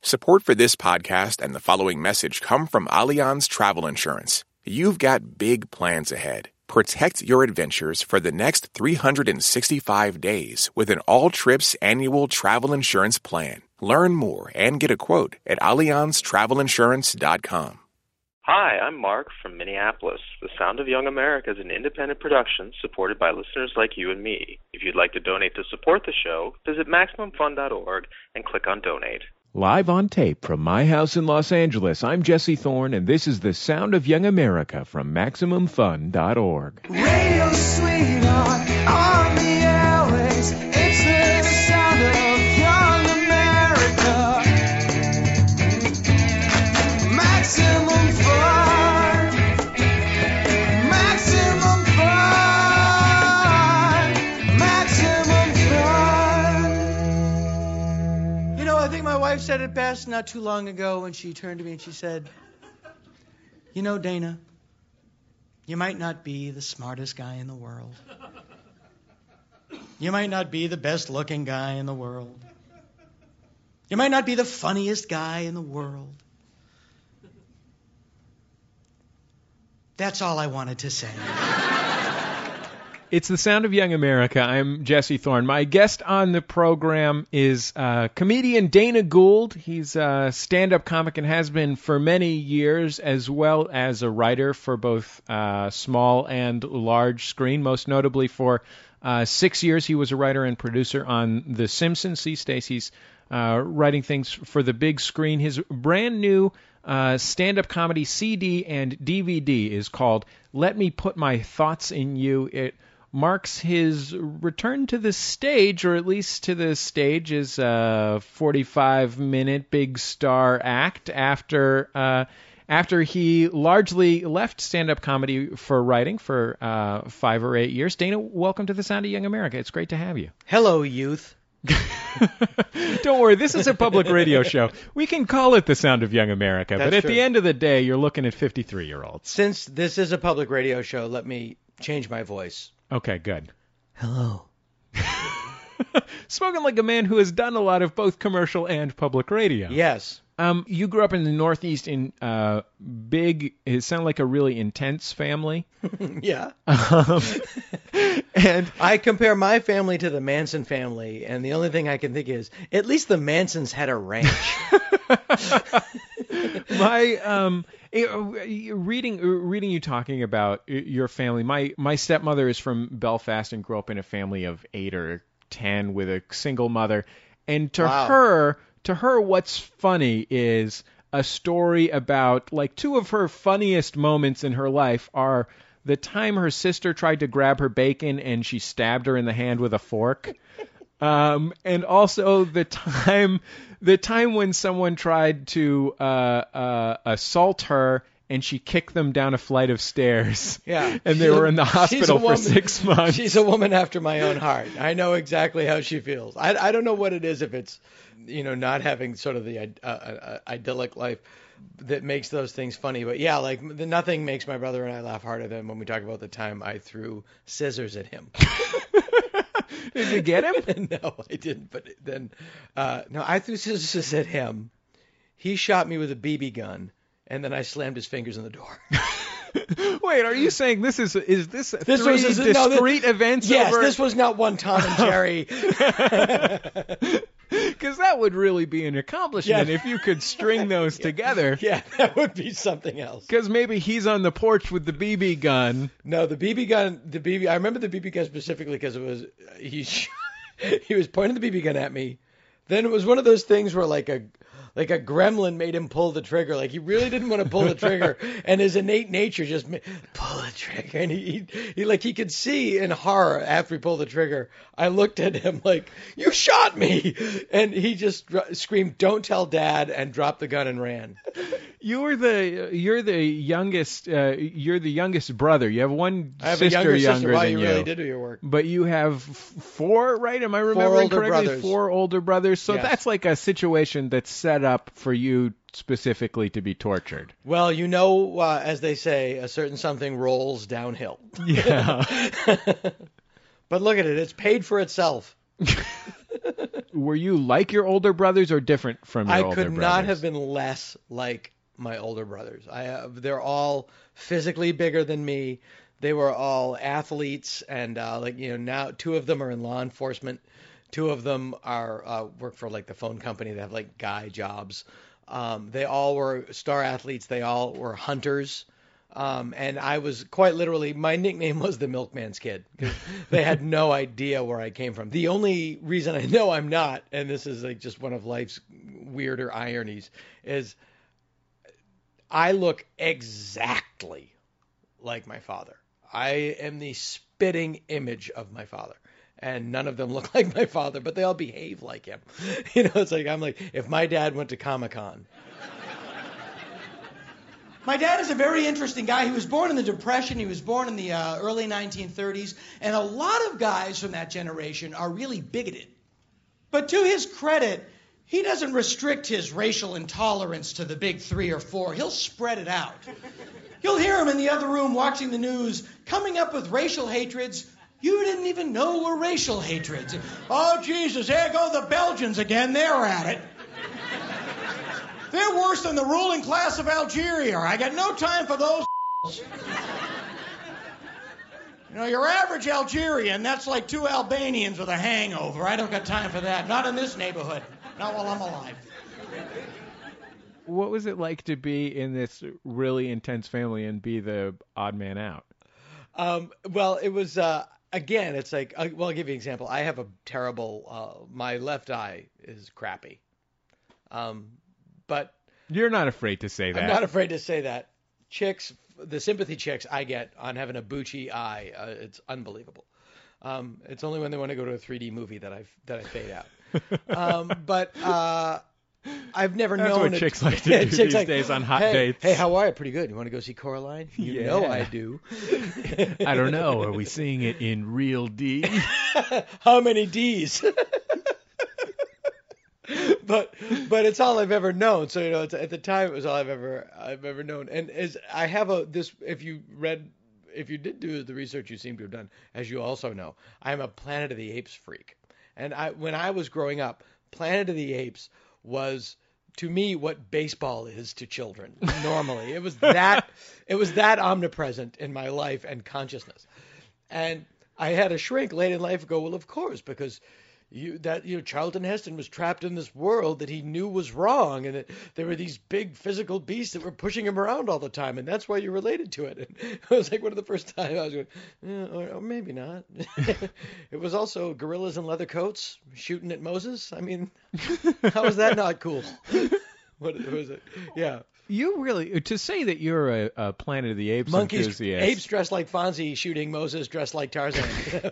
Support for this podcast and the following message come from Allianz Travel Insurance. You've got big plans ahead. Protect your adventures for the next 365 days with an all-trips annual travel insurance plan. Learn more and get a quote at AllianzTravelInsurance.com. Hi, I'm Mark from Minneapolis. The Sound of Young America is an independent production supported by listeners like you and me. If you'd like to donate to support the show, visit MaximumFun.org and click on Donate. Live on tape from my house in Los Angeles, I'm Jesse Thorne, and this is the Sound of Young America from MaximumFun.org. Radio sweetheart on the airways. It's the sound of young America. Maximum fun. Maximum fun. Maximum fun. You know, I think my wife said it best not too long ago when she turned to me and she said, "You know, Dana, you might not be the smartest guy in the world. You might not be the best looking guy in the world. You might not be the funniest guy in the world. That's all I wanted to say." It's the Sound of Young America. I'm Jesse Thorne. My guest on the program is comedian Dana Gould. He's a stand-up comic and has been for many years, as well as a writer for both small and large screen. Most notably for 6 years, he was a writer and producer on The Simpsons. These days, he's writing things for the big screen. His brand new stand-up comedy CD and DVD is called Let Me Put My Thoughts in You. It marks his return to the stage, or at least to the stage as a 45-minute big star act after he largely left stand-up comedy for writing for 5 or 8 years. Dana, welcome to the Sound of Young America. It's great to have you. Hello, youth. Don't worry, this is a public radio show. We can call it the Sound of Young America, but at the end of the day, you're looking at 53-year-olds. Since this is a public radio show, let me change my voice. Okay, good. Hello. Spoken like a man who has done a lot of both commercial and public radio. Yes. You grew up in the Northeast in it sounded like a really intense family. Yeah. And I compare my family to the Manson family, and the only thing I can think is, at least the Mansons had a ranch. Reading you talking about your family, my stepmother is from Belfast and grew up in a family of 8 or 10 with a single mother, and to her, what's funny is a story about, like, 2 of her funniest moments in her life are the time her sister tried to grab her bacon and she stabbed her in the hand with a fork. And also the time when someone tried to assault her and she kicked them down a flight of stairs. Yeah. And they were in the hospital for 6 months. She's a woman after my own heart. I know exactly how she feels. I don't know what it is, if it's, not having sort of the idyllic life that makes those things funny. But yeah, like, nothing makes my brother and I laugh harder than when we talk about the time I threw scissors at him. Did you get him? No, I didn't. But then, I threw scissors at him. He shot me with a BB gun, and then I slammed his fingers in the door. Wait, are you saying this is this three discrete events? Yes, over... this was not one Tom and Jerry. Because that would really be an accomplishment if you could string those together. Yeah, that would be something else. Because maybe he's on the porch with the BB gun. No, the BB gun, I remember the BB gun specifically because it was, he was pointing the BB gun at me. Then it was one of those things where like a gremlin made him pull the trigger. Like, he really didn't want to pull the trigger, and his innate nature just pull the trigger. And he could see in horror after he pulled the trigger. I looked at him like, "You shot me!" And he just screamed, "Don't tell Dad," and dropped the gun and ran. You're the youngest. You're the youngest brother. You have one sister younger than you. You really did do your work. But you have 4, right? Am I remembering correctly? Brothers. 4 older brothers. So yes. That's like a situation that's set up for you specifically to be tortured. Well, as they say, a certain something rolls downhill. Yeah. But look at it. It's paid for itself. were you like your older brothers or different from your older brothers? I could not have been less like my older brothers. They're all physically bigger than me. They were all athletes, and now 2 of them are in law enforcement. 2 of them are work for like the phone company. They have like guy jobs. They all were star athletes. They all were hunters. And I was quite literally, my nickname was the Milkman's Kid, because they had no idea where I came from. The only reason I know I'm not, and this is like just one of life's weirder ironies, is I look exactly like my father. I am the spitting image of my father. And none of them look like my father, but they all behave like him. It's like, I'm like, if my dad went to Comic-Con. My dad is a very interesting guy. He was born in the Depression. He was born in the early 1930s. And a lot of guys from that generation are really bigoted. But to his credit, he doesn't restrict his racial intolerance to the big 3 or 4. He'll spread it out. You'll hear him in the other room watching the news, coming up with racial hatreds you didn't even know were racial hatreds. Oh, Jesus, there go the Belgians again. They're at it. They're worse than the ruling class of Algeria. I got no time for those. Your average Algerian, that's like 2 Albanians with a hangover. I don't got time for that. Not in this neighborhood. Not while I'm alive. What was it like to be in this really intense family and be the odd man out? Well, it was, again, it's like, I'll give you an example. I have a terrible, my left eye is crappy. But you're not afraid to say that. I'm not afraid to say that. Chicks, the sympathy chicks I get on having a Bucci eye, it's unbelievable. It's only when they want to go to a 3D movie that I fade out. But I've never That's known what chicks like to do these days on hot dates. Hey, how are you? Pretty good. You want to go see Coraline? You know I do. I don't know. Are we seeing it in real D? How many Ds? But it's all I've ever known. So it's, at the time it was all I've ever known. And as I have if you did do the research you seem to have done, as you also know, I'm a Planet of the Apes freak. And when I was growing up, Planet of the Apes was to me what baseball is to children normally. It was that omnipresent in my life and consciousness. And I had a shrink late in life go, well, of course, because Charlton Heston was trapped in this world that he knew was wrong, and that there were these big physical beasts that were pushing him around all the time, and that's why you related to it. And it was like one of the first times I was going, or maybe not. It was also gorillas in leather coats shooting at Moses. I mean, how is that not cool? What was it? Yeah. You really, to say that you're a Planet of the Apes enthusiast. Apes dressed like Fonzie shooting Moses dressed like Tarzan.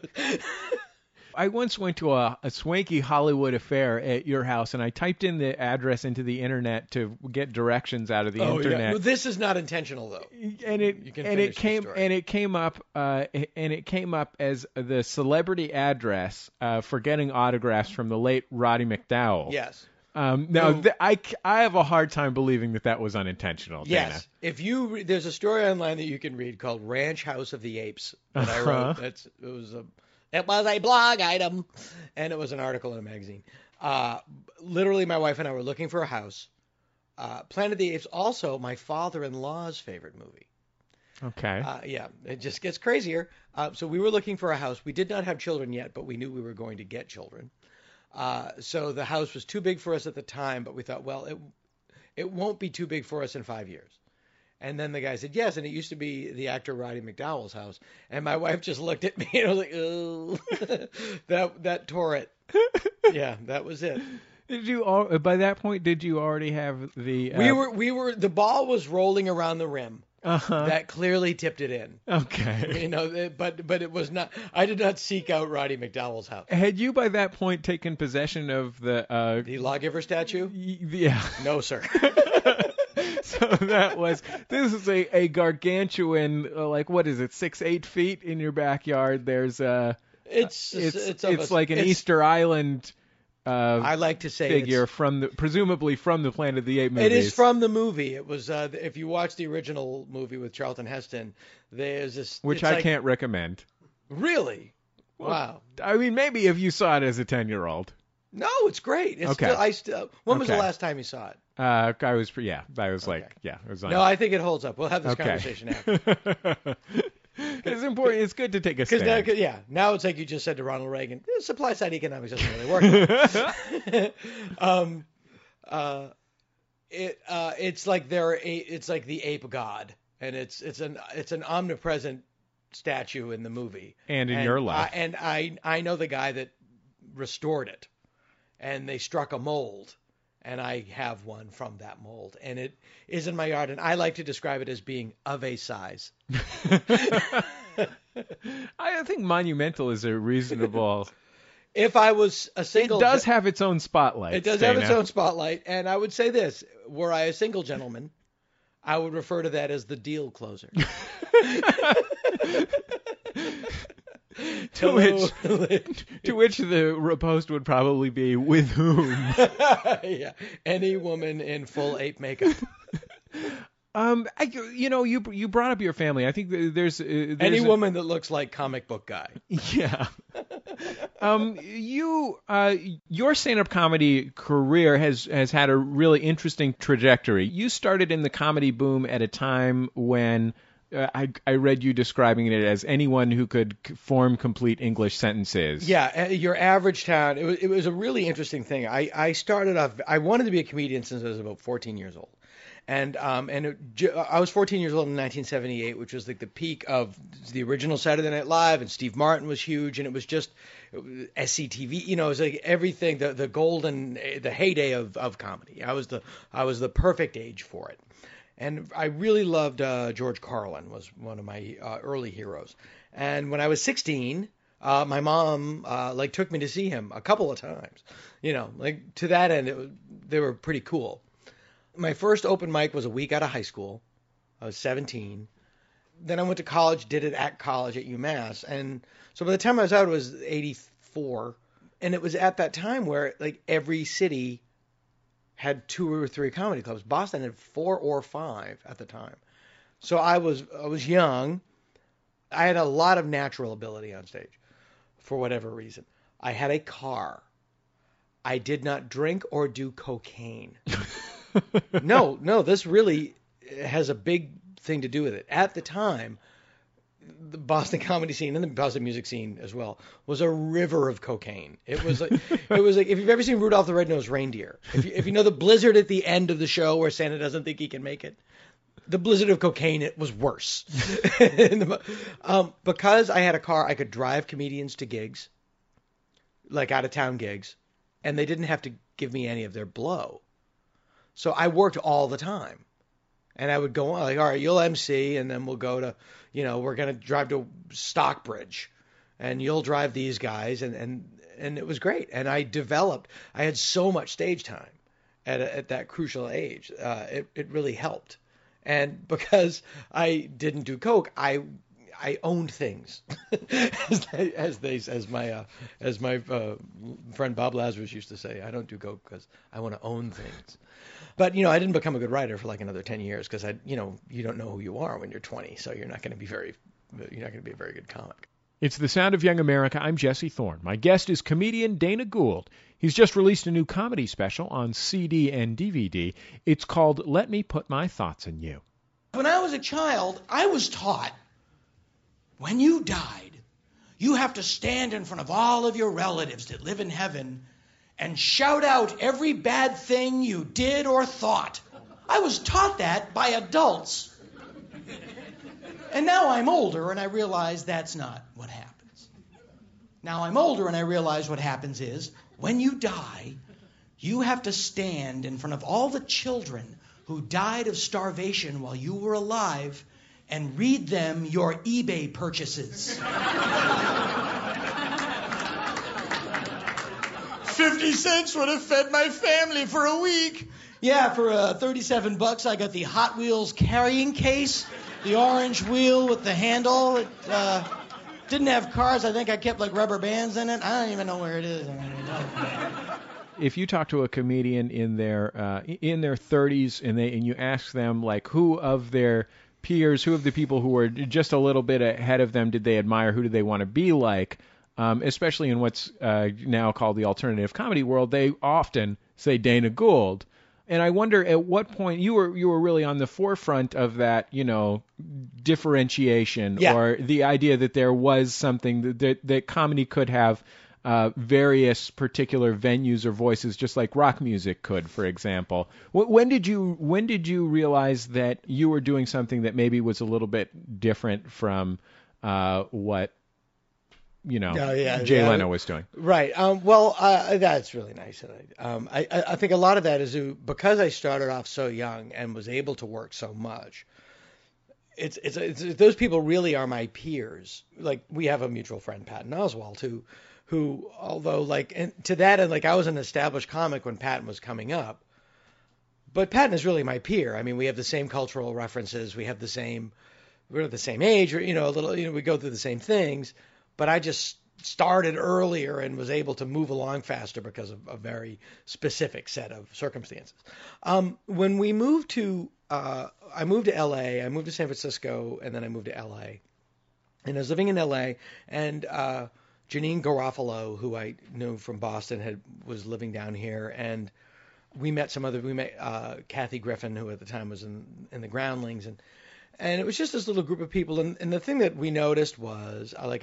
I once went to a swanky Hollywood affair at your house, and I typed in the address into the internet to get directions out of the internet. Yeah. No, this is not intentional, though. And it came up as the celebrity address for getting autographs from the late Roddy McDowall. Yes. I have a hard time believing that was unintentional. Dana. Yes. If there's a story online that you can read called Ranch House of the Apes that I wrote. It was a blog item, and it was an article in a magazine. Literally, my wife and I were looking for a house. Planet of the Apes, also my father-in-law's favorite movie. Okay. Yeah, it just gets crazier. So we were looking for a house. We did not have children yet, but we knew we were going to get children. So the house was too big for us at the time, but we thought, well, it won't be too big for us in 5 years. And then the guy said, yes, and it used to be the actor Roddy McDowall's house. And my wife just looked at me and I was like, oh, that tore it. Yeah, that was it. By that point, did you already have the... The ball was rolling around the rim. Uh-huh. That clearly tipped it in. Okay. But it was not, I did not seek out Roddy McDowall's house. Had you by that point taken possession of the lawgiver statue? Yeah. No, sir. So this is a gargantuan, what is it, 6-8 feet in your backyard. There's it's like an Easter Island I like to say figure presumably from the Planet of the Apes movies. It is from the movie. It was if you watch the original movie with Charlton Heston, there's this which I can't recommend. Really? Well, wow. I mean, maybe if you saw it as a 10-year-old. No, it's great. It's Okay. When was the Okay. last time you saw it? I was like, Okay. yeah, it was on. No, I think it holds up. We'll have this Okay. conversation after. It's important. It's good to take a stand. Because now it's like you just said to Ronald Reagan, supply side economics doesn't really work. It's like it's like the ape god, and it's an omnipresent statue in the movie. And in your life. And I know the guy that restored it, and they struck a mold, and I have one from that mold, and it is in my yard, and I like to describe it as being of a size. I think monumental is a reasonable. If I was a single, It does have its own spotlight. it does have its Dana. own spotlight, and I would say this: were I a single gentleman, I would refer to that as the deal closer. To which the riposte would probably be, with whom? Yeah, any woman in full ape makeup. You brought up your family. I think there's Any woman that looks like comic book guy. Yeah. Your stand-up comedy career has had a really interesting trajectory. You started in the comedy boom at a time when I read you describing it as anyone who could form complete English sentences. Yeah, your average town. It was a really interesting thing. I started off. I wanted to be a comedian since I was about 14 years old. And I was 14 years old in 1978, which was like the peak of the original Saturday Night Live, and Steve Martin was huge, and it was just SCTV. It was like everything, the heyday of comedy. I was the perfect age for it, and I really loved George Carlin was one of my early heroes. And when I was 16, my mom took me to see him a couple of times. To that end, they were pretty cool. My first open mic was a week out of high school. I was 17. Then I went to college, did it at college at UMass. And so by the time I was out, it was 84. And it was at that time where every city had 2 or 3 comedy clubs. Boston had 4 or 5 at the time. So I was young. I had a lot of natural ability on stage for whatever reason. I had a car. I did not drink or do cocaine. No, this really has a big thing to do with it. At the time, the Boston comedy scene and the Boston music scene as well was a river of cocaine. It was like if you've ever seen Rudolph the Red-Nosed Reindeer, if you know the blizzard at the end of the show where Santa doesn't think he can make it, the blizzard of cocaine, it was worse. Because I had a car, I could drive comedians to gigs, like out of town gigs, and they didn't have to give me any of their blow. So I worked all the time, and I would go on all right, you'll MC, and then we'll go to, we're going to drive to Stockbridge, and you'll drive these guys, and it was great. And I had so much stage time at that crucial age. It really helped. And because I didn't do coke, I owned things, as my friend Bob Lazarus used to say. I don't do coke because I want to own things. But I didn't become a good writer for another 10 years because you don't know who you are when you're 20, so you're not going to be a very good comic. It's The Sound of Young America. I'm Jesse Thorne. My guest is comedian Dana Gould. He's just released a new comedy special on CD and DVD. It's called Let Me Put My Thoughts in You. When I was a child, I was taught, when you died, you have to stand in front of all of your relatives that live in heaven and shout out every bad thing you did or thought. I was taught that by adults. And now I'm older and I realize that's not what happens. Now I'm older and I realize what happens is, when you die, you have to stand in front of all the children who died of starvation while you were alive and read them your eBay purchases. 50 cents would have fed my family for a week. Yeah, for $37, I got the Hot Wheels carrying case, the orange wheel with the handle. It didn't have cars. I think I kept rubber bands in it. I don't even know where it is. If you talk to a comedian in their 30s and you ask them who of their peers, who of the people who were just a little bit ahead of them did they admire, who do they want to be like? especially in what's now called the alternative comedy world, they often say Dana Gould. And I wonder at what point you were really on the forefront of that, differentiation, or the idea that there was something that comedy could have various particular venues or voices, just like rock music could, for example. When did you realize that you were doing something that maybe was a little bit different from what Jay Leno was doing? Right. That's really nice. I think a lot of that is because I started off so young and was able to work so much. It's those people really are my peers. Like, we have a mutual friend, Patton Oswalt, who although to that end, I was an established comic when Patton was coming up, but Patton is really my peer. I mean, we have the same cultural references. We're the same age, or a little. We go through the same things. But I just started earlier and was able to move along faster because of a very specific set of circumstances. When we moved to, I moved to L.A., I moved to San Francisco, and then I moved to L.A. And I was living in L.A., and Janine Garofalo, who I knew from Boston, was living down here, and we met Kathy Griffin, who at the time was in the Groundlings, and it was just this little group of people. And the thing that we noticed was, I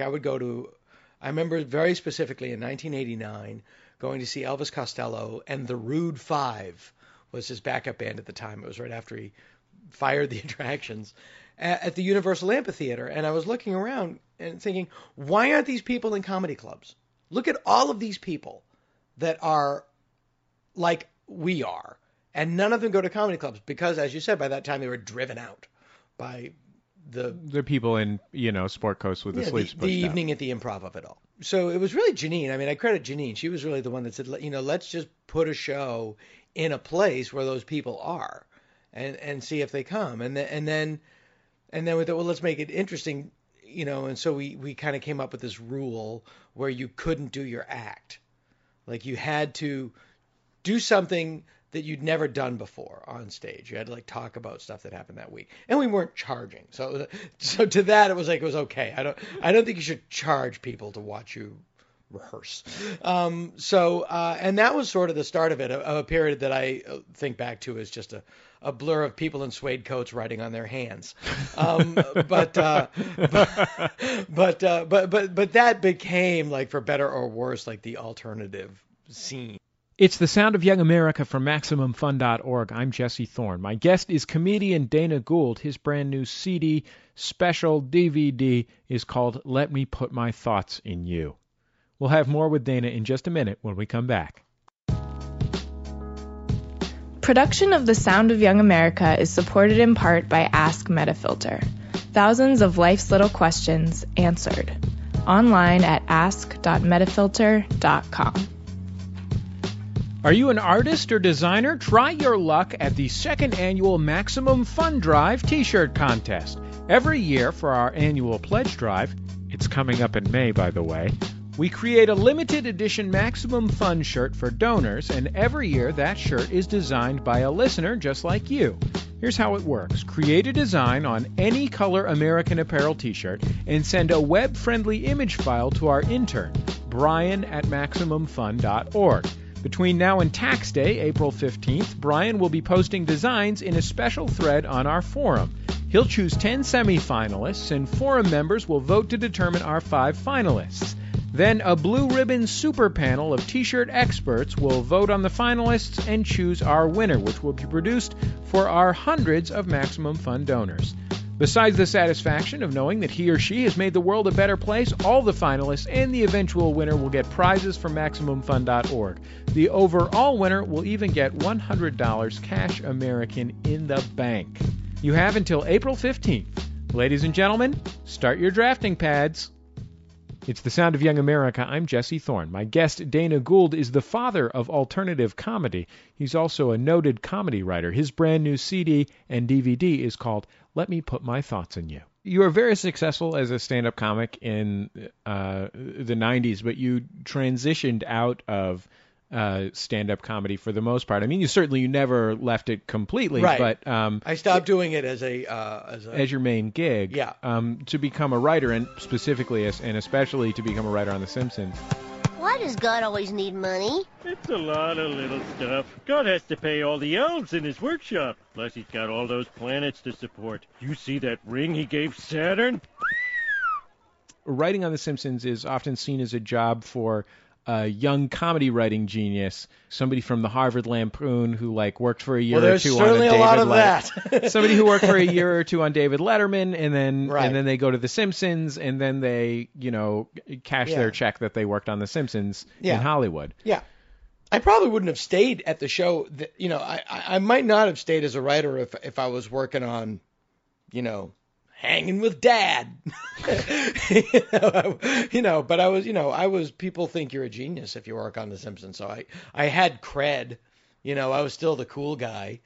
remember very specifically in 1989 going to see Elvis Costello, and the Rude Five was his backup band at the time. It was right after he fired the Attractions at the Universal Amphitheater. And I was looking around and thinking, why aren't these people in comedy clubs? Look at all of these people that are like we are. And none of them go to comedy clubs because, as you said, by that time they were driven out by the people in, Sport Coast with the sleeves pushed the out. evening at the Improv of it all. So it was really Janine. I mean, I credit Janine. She was really the one that said, let's just put a show in a place where those people are, and see if they come. And then we thought, well, let's make it interesting, And so we kind of came up with this rule where you couldn't do your act, like you had to do something that you'd never done before on stage. You had to talk about stuff that happened that week, and we weren't charging. So to that, it was okay. I don't think you should charge people to watch you rehearse. And that was sort of the start of it, of a period that I think back to as just a blur of people in suede coats writing on their hands. But that became, for better or worse, the alternative scene. It's The Sound of Young America from MaximumFun.org. I'm Jesse Thorne. My guest is comedian Dana Gould. His brand new CD special DVD is called Let Me Put My Thoughts in You. We'll have more with Dana in just a minute when we come back. Production of The Sound of Young America is supported in part by Ask Metafilter. Thousands of life's little questions answered. Online at ask.metafilter.com. Are you an artist or designer? Try your luck at the second annual Maximum Fun Drive t-shirt contest. Every year for our annual pledge drive, it's coming up in May, by the way, we create a limited edition Maximum Fun shirt for donors, and every year that shirt is designed by a listener just like you. Here's how it works. Create a design on any color American Apparel t-shirt and send a web-friendly image file to our intern, Brian at MaximumFun.org. Between now and Tax Day, April 15th, Brian will be posting designs in a special thread on our forum. He'll choose 10 semifinalists, and forum members will vote to determine our 5 finalists. Then a blue ribbon super panel of t-shirt experts will vote on the finalists and choose our winner, which will be produced for our hundreds of Maximum Fun donors. Besides the satisfaction of knowing that he or she has made the world a better place, all the finalists and the eventual winner will get prizes from MaximumFun.org. The overall winner will even get $100 cash American in the bank. You have until April 15th. Ladies and gentlemen, start your drafting pads. It's The Sound of Young America. I'm Jesse Thorne. My guest, Dana Gould, is the father of alternative comedy. He's also a noted comedy writer. His brand new CD and DVD is called Let Me Put My Thoughts in You. You were very successful as a stand-up comic in the 90s, but you transitioned out of stand-up comedy for the most part. I mean, you never left it completely, Right. but I stopped doing it as your main gig, Yeah. To become a writer, and specifically and especially to become a writer on The Simpsons. Why does God always need money? It's a lot of little stuff. God has to pay all the elves in his workshop. Plus, he's got all those planets to support. You see that ring he gave Saturn? Writing on The Simpsons is often seen as a job for a young comedy writing genius, somebody from the Harvard Lampoon who worked for a year or two on certainly a lot of that. Somebody who worked for a year or two on David Letterman, and then they go to The Simpsons, and then they cash their check that they worked on The Simpsons in Hollywood. Yeah. I probably wouldn't have stayed at the show. I might not have stayed as a writer if I was working on, Hanging with Dad. But I was, people think you're a genius if you work on The Simpsons. So I had cred, I was still the cool guy.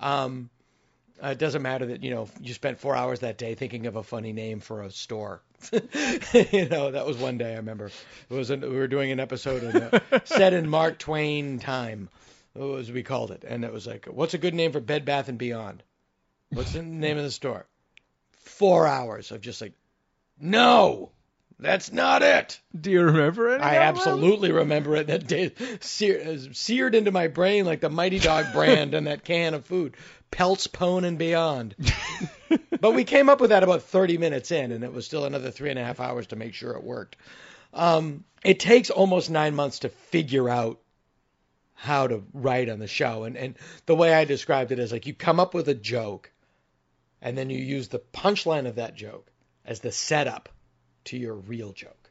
It doesn't matter that, you spent 4 hours that day thinking of a funny name for a store. That was one day I remember. We were doing an episode set in Mark Twain time, as we called it. And it was like, what's a good name for Bed Bath & Beyond? What's the name of the store? 4 hours of just no, that's not it. Do you remember it? I absolutely remember it. That day seared into my brain like the Mighty Dog brand and that can of food, Peltz, Pone, and Beyond. But we came up with that about 30 minutes in, and it was still another 3.5 hours to make sure it worked. It takes almost 9 months to figure out how to write on the show. And the way I described it is you come up with a joke, and then you use the punchline of that joke as the setup to your real joke.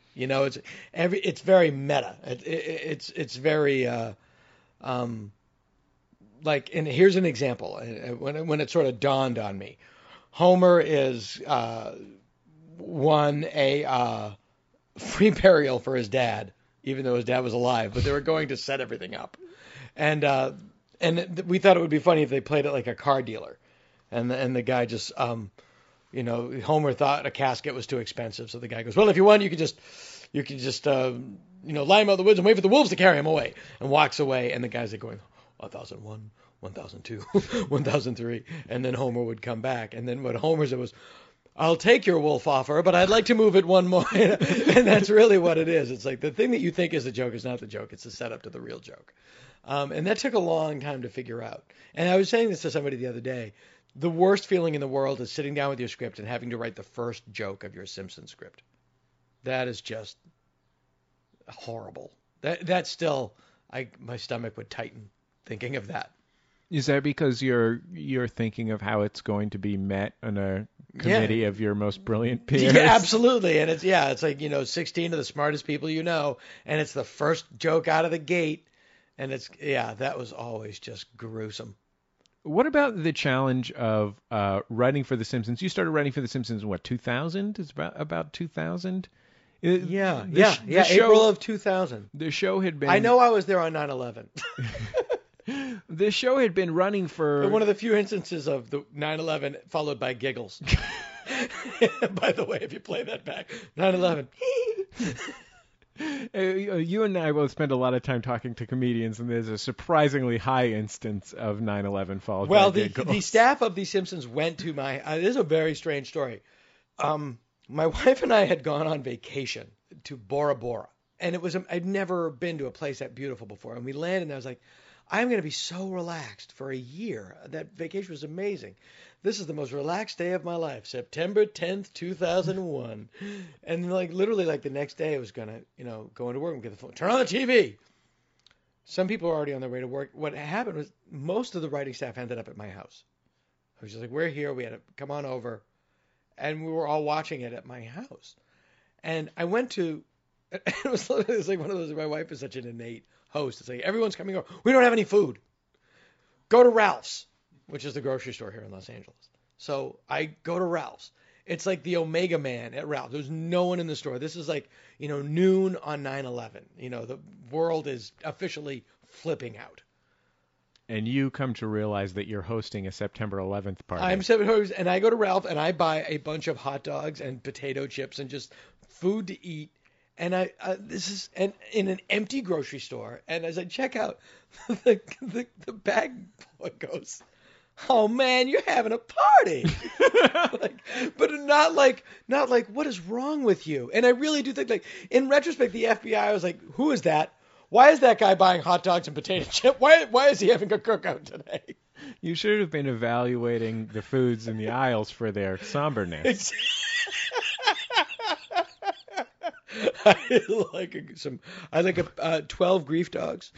It's very meta. It's very and here's an example. When it sort of dawned on me, Homer is won a free burial for his dad, even though his dad was alive, but they were going to set everything up, and we thought it would be funny if they played it like a car dealer. And the guy just, Homer thought a casket was too expensive. So the guy goes, well, if you want, you could just lie him out of the woods and wait for the wolves to carry him away, and walks away. And the guy's going, 1001, 1002, 1003. And then Homer would come back. And then what Homer said was, I'll take your wolf offer, but I'd like to move it one more. And that's really what it is. It's the thing that you think is the joke is not the joke. It's the setup to the real joke. And that took a long time to figure out. And I was saying this to somebody the other day. The worst feeling in the world is sitting down with your script and having to write the first joke of your Simpsons script. That is just horrible. That's still, my stomach would tighten thinking of that. Is that because you're thinking of how it's going to be met on a committee of your most brilliant peers? Yeah, absolutely. And it's 16 of the smartest people and it's the first joke out of the gate, and that was always just gruesome. What about the challenge of writing for The Simpsons? You started writing for The Simpsons in 2000? It's about 2000? Yeah, April of 2000. The show had been... I know I was there on 9/11. The show had been running for... One of the few instances of the 9/11 followed by giggles. By the way, if you play that back, 9/11. You and I both spend a lot of time talking to comedians, and there's a surprisingly high instance of 9/11 followed by giggles. The staff of The Simpsons went to my... this is a very strange story. My wife and I had gone on vacation to Bora Bora, and I'd never been to a place that beautiful before. And we landed, and I was like, I'm going to be so relaxed for a year. That vacation was amazing. This is the most relaxed day of my life, September 10th, 2001. And literally the next day I was going to, go into work and get the phone, turn on the TV. Some people were already on their way to work. What happened was most of the writing staff ended up at my house. I was just like, we're here. We had to come on over. And we were all watching it at my house. And I went to, it was one of those, my wife is such an innate host. It's like, everyone's coming over. We don't have any food. Go to Ralph's, which is the grocery store here in Los Angeles. So I go to Ralph's. It's like the Omega Man at Ralph's. There's no one in the store. This is noon on 9/11. The world is officially flipping out. And you come to realize that you're hosting a September 11th party. And I go to Ralph and I buy a bunch of hot dogs and potato chips and just food to eat. And this is in an empty grocery store. And as I check out, the bag boy goes, "Oh man, you're having a party!" But not like what is wrong with you? And I really do think, like, in retrospect, the FBI was like, "Who is that? Why is that guy buying hot dogs and potato chip? Why is he having a cookout today?" You should have been evaluating the foods in the aisles for their somberness. I like 12 grief dogs.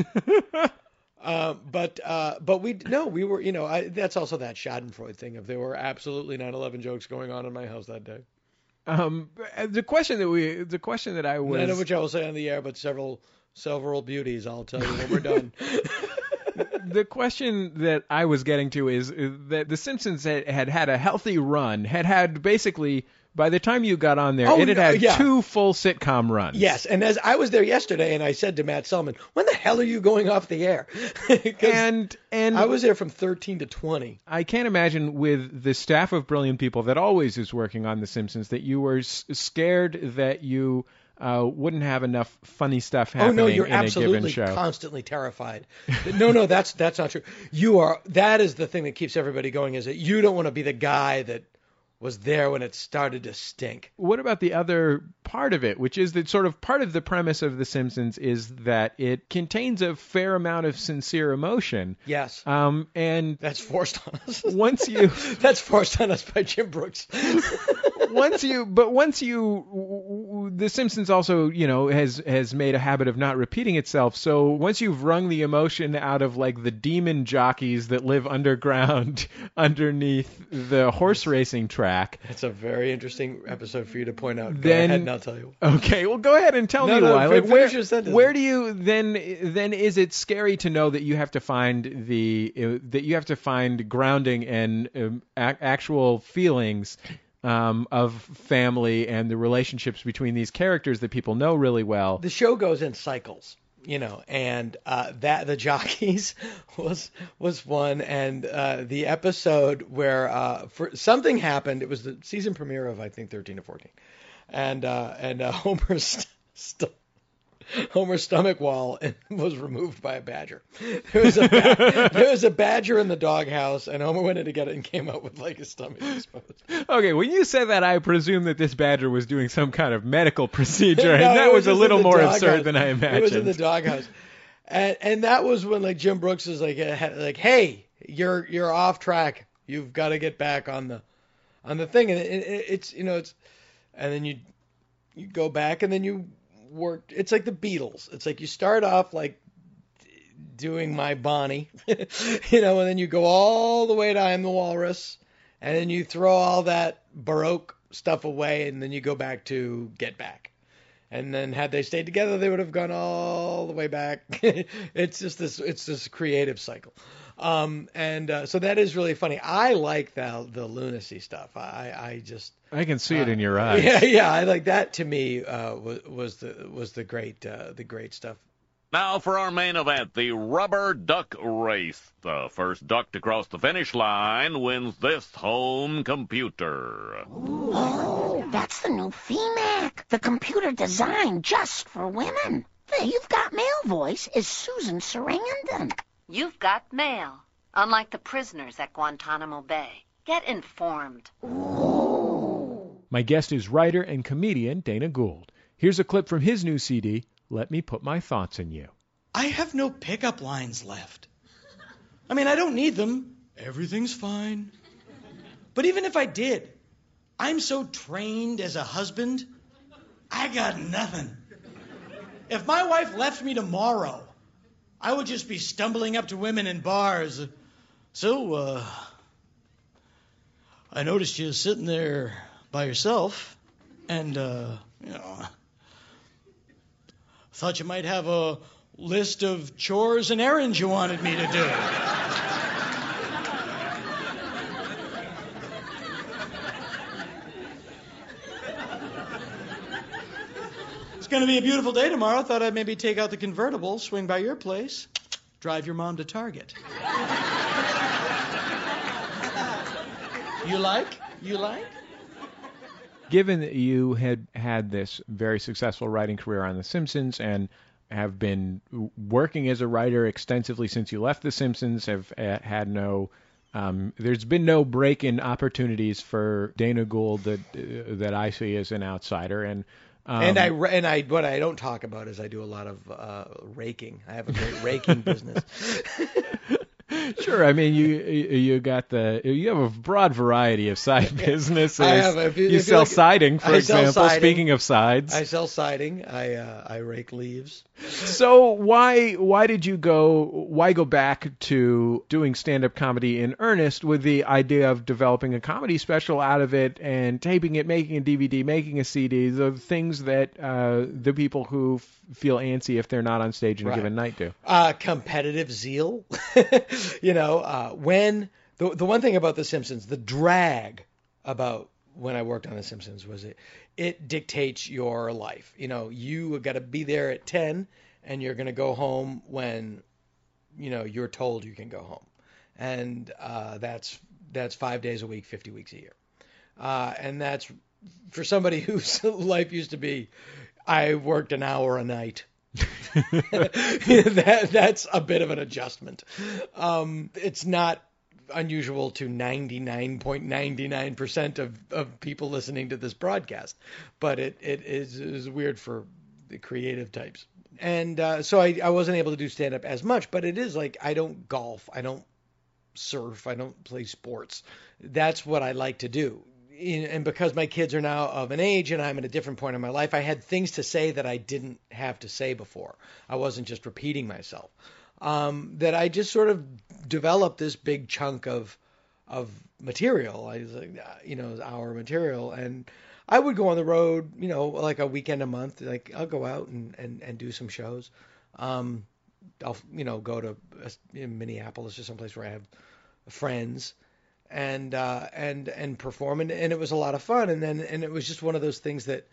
But we were, that's also that Schadenfreude thing of there were absolutely 9/11 jokes going on in my house that day. The question that I was, none of which I will say on the air, but several beauties I'll tell you when we're done. The question that I was getting to is that The Simpsons had a healthy run, had basically, by the time you got on there, it had two full sitcom runs. Yes, and as I was there yesterday, and I said to Matt Selman, "When the hell are you going off the air?" and I was there from 13 to 20. I can't imagine with the staff of brilliant people that always is working on The Simpsons that you were scared that you wouldn't have enough funny stuff happening in a given show. Oh no, you're absolutely constantly terrified. No, that's not true. You are. That is the thing that keeps everybody going. Is that you don't want to be the guy that was there when it started to stink. What about the other part of it, which is that sort of part of the premise of The Simpsons is that it contains a fair amount of sincere emotion. Yes. And that's forced on us. That's forced on us by Jim Brooks. The Simpsons also, has made a habit of not repeating itself. So once you've wrung the emotion out of like the demon jockeys that live underground underneath the horse racing track. That's a very interesting episode for you to point out. Go ahead and I'll tell you. Okay, well go ahead and tell me why. Like, where do you then is it scary to know that you have to find grounding and actual feelings of family and the relationships between these characters that people know really well? The show goes in cycles. And that the jockeys was one, and the episode where something happened. It was the season premiere of I think 13 to 14, and Homer's stomach wall was removed by a badger. There was a badger in the doghouse, and Homer went in to get it and came out with like his stomach exposed. Okay, when you said that, I presume that this badger was doing some kind of medical procedure, and that was a little more absurd than I imagined. It was in the doghouse, and that was when like Jim Brooks is like, "Hey, you're off track. You've got to get back on the thing," and it's and then you go back and then you work. It's like the Beatles. It's like you start off like doing My Bonnie, and then you go all the way to I'm the Walrus, and then you throw all that Baroque stuff away, and then you go back to Get Back. And then had they stayed together, they would have gone all the way back. It's this creative cycle. So that is really funny. I like the lunacy stuff. I can see it in your eyes. Yeah. I like that. To me, was the great stuff. Now for our main event, the rubber duck race. The first duck to cross the finish line wins this home computer. Oh, that's the new FEMAC, the computer designed just for women. The You've Got Mail voice is Susan Sarandon. You've got mail, unlike the prisoners at Guantanamo Bay. Get informed. Ooh. My guest is writer and comedian Dana Gould. Here's a clip from his new CD, Let Me Put My Thoughts in You. I have no pickup lines left. I mean, I don't need them. Everything's fine. But even if I did, I'm so trained as a husband, I got nothing. If my wife left me tomorrow, I would just be stumbling up to women in bars. So, I noticed you sitting there by yourself, and, thought you might have a list of chores and errands you wanted me to do. It's going to be a beautiful day tomorrow. Thought I'd maybe take out the convertible, swing by your place, drive your mom to Target. You like? Given that you had this very successful writing career on The Simpsons and have been working as a writer extensively since you left The Simpsons, have had there's been no break in opportunities for Dana Gould that I see as an outsider, and what I don't talk about is I do a lot of raking. I have a great raking business. Sure, I mean you have a broad variety of side businesses. I have. You sell siding, for example. Speaking of sides, I sell siding. I rake leaves. So why go back to doing stand-up comedy in earnest with the idea of developing a comedy special out of it and taping it, making a DVD, making a CD, the things that the people who feel antsy if they're not on stage in a given night do? Competitive zeal. When the one thing about The Simpsons, the drag about when I worked on The Simpsons was it dictates your life. You got to be there at 10 and you're going to go home when, you're told you can go home. And that's 5 days a week, 50 weeks a year. And that's for somebody whose life used to be, I worked an hour a night. That's a bit of an adjustment. It's not unusual to 99.99% of people listening to this broadcast, but it is weird for the creative types. And so I wasn't able to do stand-up as much, but it is like I don't golf, I don't surf, I don't play sports. That's what I like to do. And because my kids are now of an age and I'm at a different point in my life, I had things to say that I didn't have to say before. I wasn't just repeating myself. That I just sort of developed this big chunk of material. I was like, our material. And I would go on the road, like a weekend a month. Like I'll go out and do some shows. I'll, go to Minneapolis or someplace where I have friends. And perform, and it was a lot of fun, and it was just one of those things that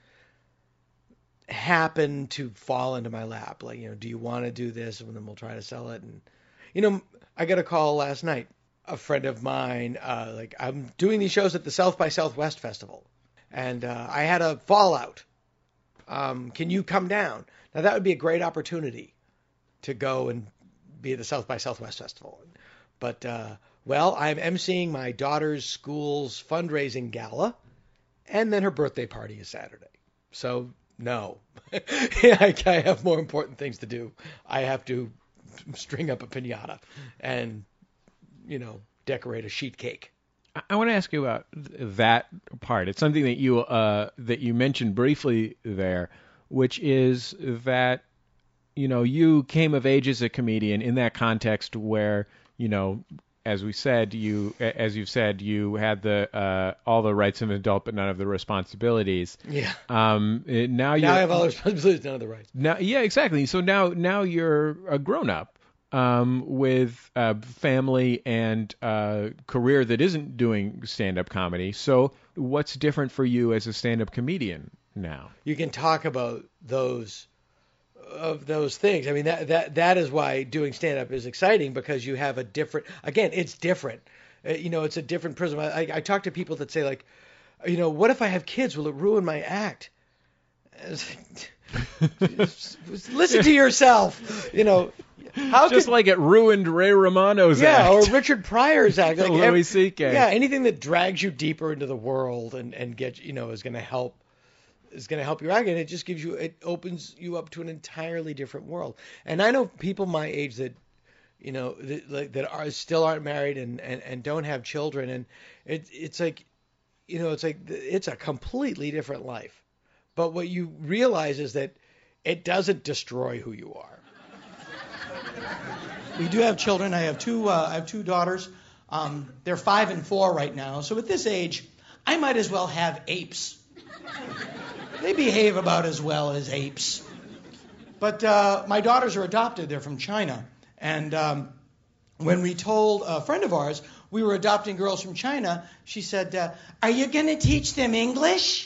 happened to fall into my lap. Like, do you want to do this? And then we'll try to sell it. And I got a call last night. A friend of mine, I'm doing these shows at the South by Southwest Festival, and I had a fallout. Can you come down? Now that would be a great opportunity to go and be at the South by Southwest Festival, but. Well, I'm emceeing my daughter's school's fundraising gala, and then her birthday party is Saturday. So, no. I have more important things to do. I have to string up a piñata and, decorate a sheet cake. I want to ask you about that part. It's something that you mentioned briefly there, which is that, you came of age as a comedian in that context where, as you've said, you had all the rights of an adult, but none of the responsibilities. Yeah. Now I have all the responsibilities, none of the rights. Now, yeah, exactly. So now you're a grown up with family and career that isn't doing stand-up comedy. So what's different for you as a stand-up comedian now? You can talk about those things. I mean, that is why doing stand-up is exciting, because you have it's different. It's a different prism. I talk to people that say, like, what if I have kids? Will it ruin my act? Listen to yourself. Like it ruined Ray Romano's act. Yeah, or Richard Pryor's act. Like Louis C.K. Yeah, anything that drags you deeper into the world and gets, is going to help. Is going to help your act, and it opens you up to an entirely different world. And I know people my age that, that still aren't married and don't have children, and it's a completely different life. But what you realize is that it doesn't destroy who you are. We do have children. I have two daughters. They're 5 and 4 right now. So at this age, I might as well have apes. They behave about as well as apes. But my daughters are adopted. They're from China. And when we told a friend of ours we were adopting girls from China, she said, are you going to teach them English?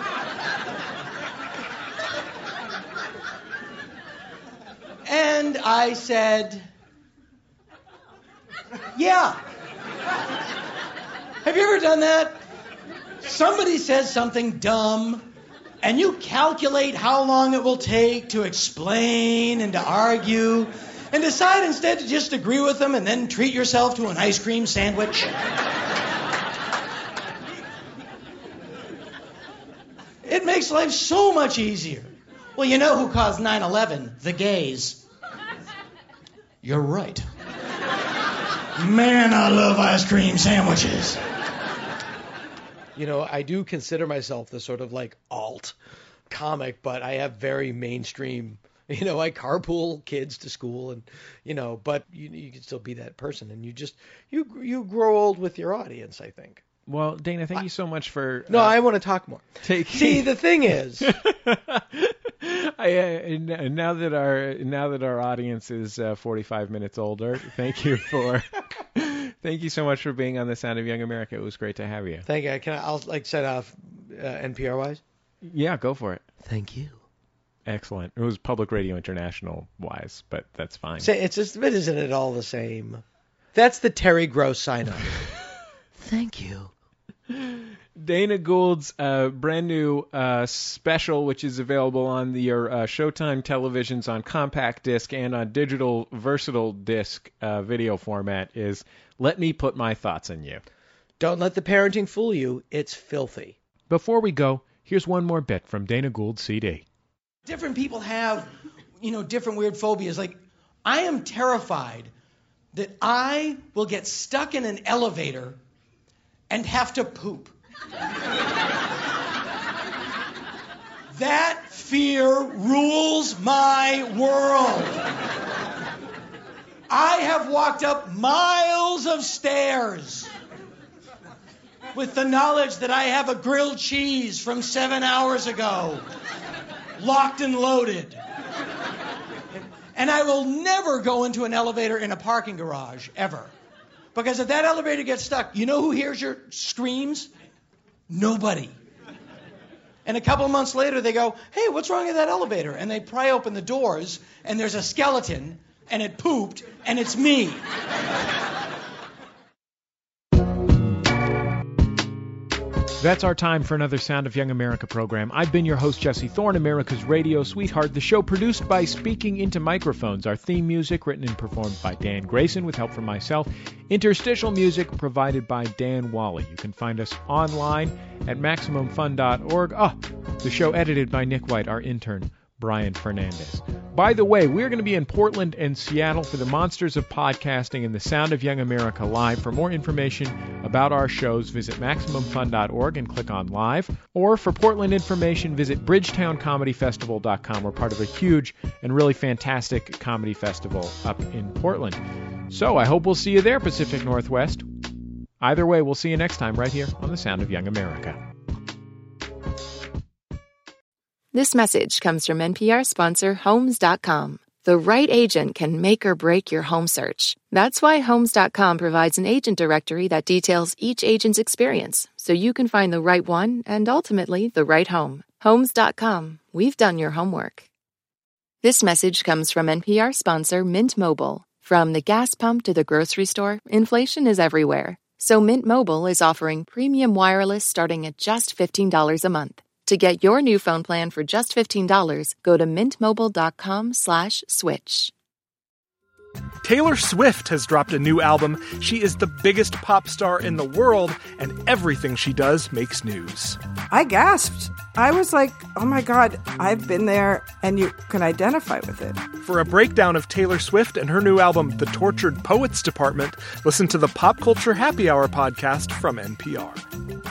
And I said, yeah. Have you ever done that? Somebody says something dumb, and you calculate how long it will take to explain and to argue, and decide instead to just agree with them and then treat yourself to an ice cream sandwich. It makes life so much easier. Well, you know who caused 9/11? The gays. You're right. Man, I love ice cream sandwiches. You know, I do consider myself the sort of like alt comic, but I have very mainstream, you know, I carpool kids to school and, you know, but you can still be that person and you grow old with your audience, I think. Well, Dana, thank you so much for... No, I want to talk more. See, the thing is... now that our audience is 45 minutes older, thank you so much for being on The Sound of Young America. It was great to have you. Thank you. I'll like set off NPR wise? Yeah, go for it. Thank you. Excellent. It was Public Radio International wise, but that's fine. It's just, but isn't it all the same? That's the Terry Gross sign-off. Thank you. Dana Gould's brand new special, which is available on your Showtime televisions on compact disc and on digital versatile disc video format, is Let Me Put My Thoughts on You. Don't let the parenting fool you. It's filthy. Before we go, here's one more bit from Dana Gould's CD. Different people have, different weird phobias. Like, I am terrified that I will get stuck in an elevator and have to poop. That fear rules my world. I have walked up miles of stairs with the knowledge that I have a grilled cheese from 7 hours ago, locked and loaded. And I will never go into an elevator in a parking garage, ever. Because if that elevator gets stuck, you know who hears your screams? Nobody. And a couple of months later, they go, hey, what's wrong with that elevator? And they pry open the doors, and there's a skeleton, and it pooped, and it's me. That's our time for another Sound of Young America program. I've been your host, Jesse Thorne, America's radio sweetheart. The show produced by Speaking Into Microphones. Our theme music written and performed by Dan Grayson with help from myself. Interstitial music provided by Dan Wally. You can find us online at MaximumFun.org. The show edited by Nick White, our intern, Brian Fernandez. By the way, we're going to be in Portland and Seattle for the Monsters of Podcasting and the Sound of Young America Live. For more information about our shows, visit MaximumFun.org and click on Live. Or for Portland information, visit BridgetownComedyFestival.com. We're part of a huge and really fantastic comedy festival up in Portland. So I hope we'll see you there, Pacific Northwest. Either way, we'll see you next time right here on the Sound of Young America. This message comes from NPR sponsor Homes.com. The right agent can make or break your home search. That's why Homes.com provides an agent directory that details each agent's experience, so you can find the right one and ultimately the right home. Homes.com. We've done your homework. This message comes from NPR sponsor Mint Mobile. From the gas pump to the grocery store, inflation is everywhere. So Mint Mobile is offering premium wireless starting at just $15 a month. To get your new phone plan for just $15, go to mintmobile.com/switch. Taylor Swift has dropped a new album. She is the biggest pop star in the world, and everything she does makes news. I gasped. I was like, oh my God, I've been there, and you can identify with it. For a breakdown of Taylor Swift and her new album, The Tortured Poets Department, listen to the Pop Culture Happy Hour podcast from NPR.